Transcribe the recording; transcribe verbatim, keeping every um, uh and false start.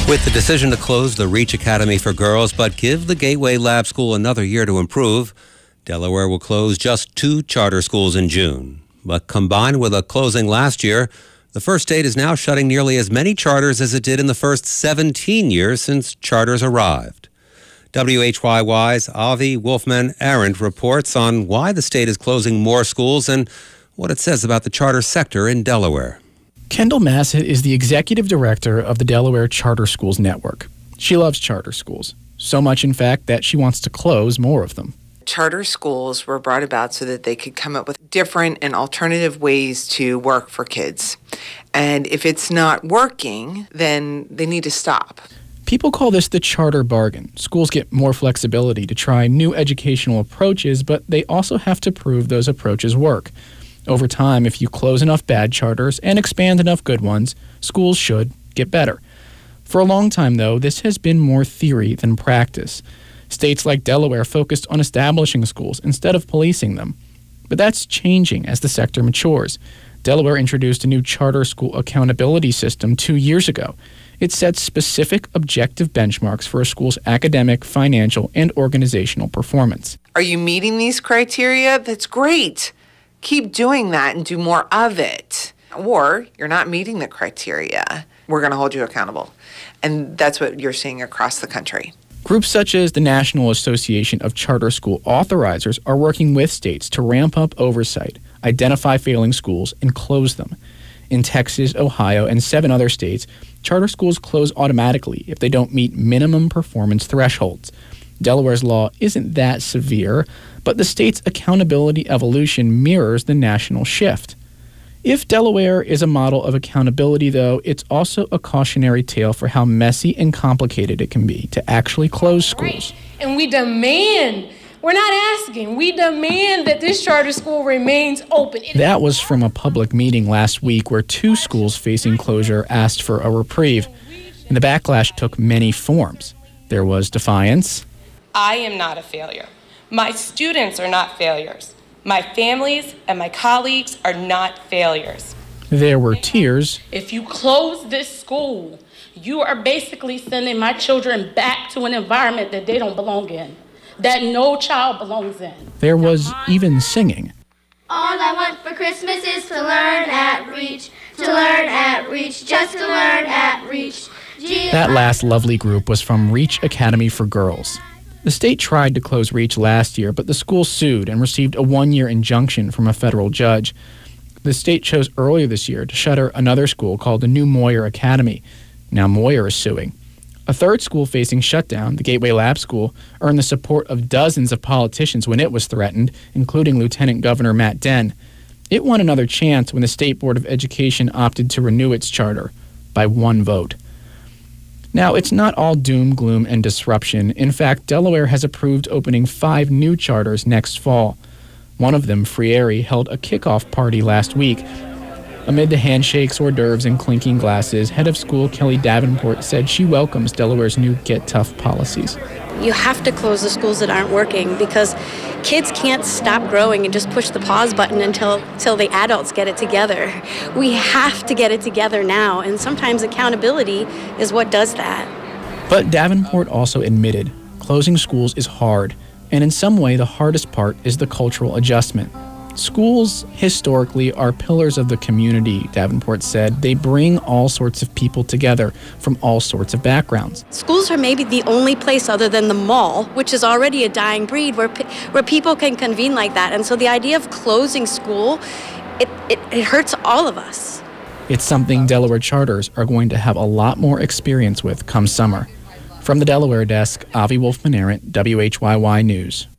With the decision to close the Reach Academy for Girls but give the Gateway Lab School another year to improve, Delaware will close just two charter schools in June. But combined with a closing last year, the first state is now shutting nearly as many charters as it did in the first seventeen years since charters arrived. W H Y Y's Avi Wolfman-Arendt reports on why the state is closing more schools and what it says about the charter sector in Delaware. Kendall Massett is the executive director of the Delaware Charter Schools Network. She loves charter schools, so much in fact that she wants to close more of them. Charter schools were brought about so that they could come up with different and alternative ways to work for kids. And if it's not working, then they need to stop. People call this the charter bargain. Schools get more flexibility to try new educational approaches, but they also have to prove those approaches work. Over time, if you close enough bad charters and expand enough good ones, schools should get better. For a long time, though, this has been more theory than practice. States like Delaware focused on establishing schools instead of policing them. But that's changing as the sector matures. Delaware introduced a new charter school accountability system two years ago. It sets specific objective benchmarks for a school's academic, financial, and organizational performance. Are you meeting these criteria? That's great. Keep doing that and do more of it. Or you're not meeting the criteria. We're going to hold you accountable. And that's what you're seeing across the country. Groups such as the National Association of Charter School Authorizers are working with states to ramp up oversight, identify failing schools, and close them. In Texas, Ohio, and seven other states, charter schools close automatically if they don't meet minimum performance thresholds. Delaware's law isn't that severe, but the state's accountability evolution mirrors the national shift. If Delaware is a model of accountability, though, it's also a cautionary tale for how messy and complicated it can be to actually close schools. And we demand, we're not asking, we demand that this charter school remains open. That was from a public meeting last week where two schools facing closure asked for a reprieve, and the backlash took many forms. There was defiance. I am not a failure. My students are not failures. My families and my colleagues are not failures. There were tears. If you close this school, you are basically sending my children back to an environment that they don't belong in, that no child belongs in. There was even singing. All I want for Christmas is to learn at Reach, to learn at Reach, just to learn at Reach. Gee, that last lovely group was from Reach Academy for Girls. The state tried to close Reach last year, but the school sued and received a one-year injunction from a federal judge. The state chose earlier this year to shutter another school called the New Moyer Academy. Now Moyer is suing. A third school facing shutdown, the Gateway Lab School, earned the support of dozens of politicians when it was threatened, including Lieutenant Governor Matt Dehn. It won another chance when the State Board of Education opted to renew its charter by one vote. Now, it's not all doom, gloom, and disruption. In fact, Delaware has approved opening five new charters next fall. One of them, Frieri, held a kickoff party last week. Amid the handshakes, hors d'oeuvres, and clinking glasses, head of school Kelly Davenport said she welcomes Delaware's new Get Tough policies. You have to close the schools that aren't working because kids can't stop growing and just push the pause button until, until the adults get it together. We have to get it together now, and sometimes accountability is what does that. But Davenport also admitted closing schools is hard, and in some way the hardest part is the cultural adjustment. Schools, historically, are pillars of the community, Davenport said. They bring all sorts of people together from all sorts of backgrounds. Schools are maybe the only place other than the mall, which is already a dying breed, where where people can convene like that. And so the idea of closing school, it, it, it hurts all of us. It's something Delaware charters are going to have a lot more experience with come summer. From the Delaware desk, Avi Wolfman-Arendt, W H Y Y News.